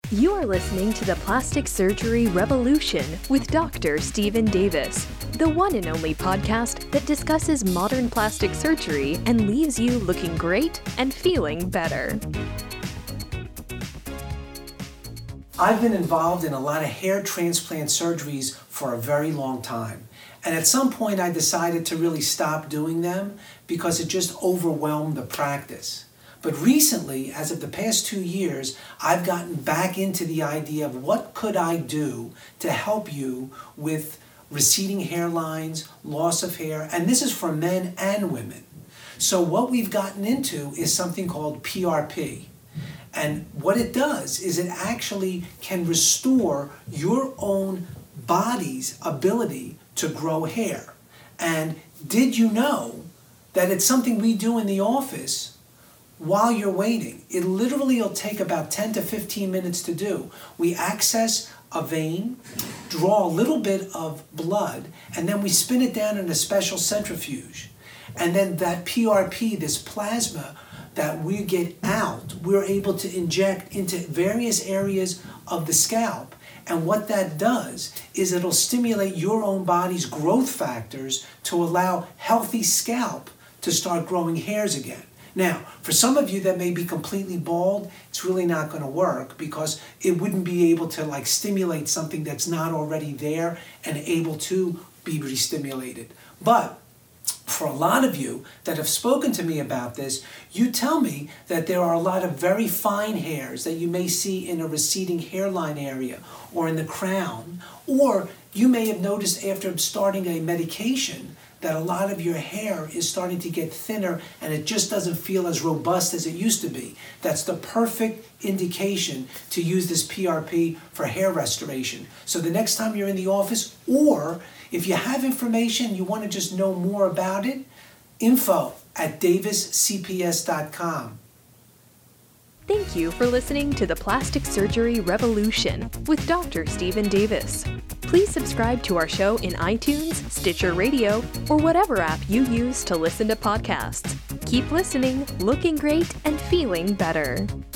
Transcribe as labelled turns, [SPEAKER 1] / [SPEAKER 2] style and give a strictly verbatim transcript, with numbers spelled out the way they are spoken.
[SPEAKER 1] You are listening to the Plastic Surgery Revolution with Doctor Stephen Davis, the one and only podcast that discusses modern plastic surgery and leaves you looking great and feeling better.
[SPEAKER 2] I've been involved in a lot of hair transplant surgeries for a very long time. And at some point I decided to really stop doing them because it just overwhelmed the practice. But recently, as of the past two years, I've gotten back into the idea of what could I do to help you with receding hairlines, loss of hair, and this is for men and women. So what we've gotten into is something called P R P. And what it does is it actually can restore your own body's ability to grow hair. And did you know that it's something we do in the office while you're waiting? It literally will take about ten to fifteen minutes to do. We access a vein, draw a little bit of blood, and then we spin it down in a special centrifuge. And then that P R P, this plasma that we get out, we're able to inject into various areas of the scalp. And what that does is it'll stimulate your own body's growth factors to allow healthy scalp to start growing hairs again. Now, for some of you that may be completely bald, it's really not going to work because it wouldn't be able to like stimulate something that's not already there and able to be re-stimulated. But for a lot of you that have spoken to me about this, you tell me that there are a lot of very fine hairs that you may see in a receding hairline area or in the crown, or you may have noticed after starting a medication that a lot of your hair is starting to get thinner and it just doesn't feel as robust as it used to be. That's the perfect indication to use this P R P for hair restoration. So the next time you're in the office, or if you have information, you want to just know more about it, info at davis c p s dot com.
[SPEAKER 1] Thank you for listening to the Plastic Surgery Revolution with Doctor Stephen Davis. Please subscribe to our show in iTunes, Stitcher Radio, or whatever app you use to listen to podcasts. Keep listening, looking great, and feeling better.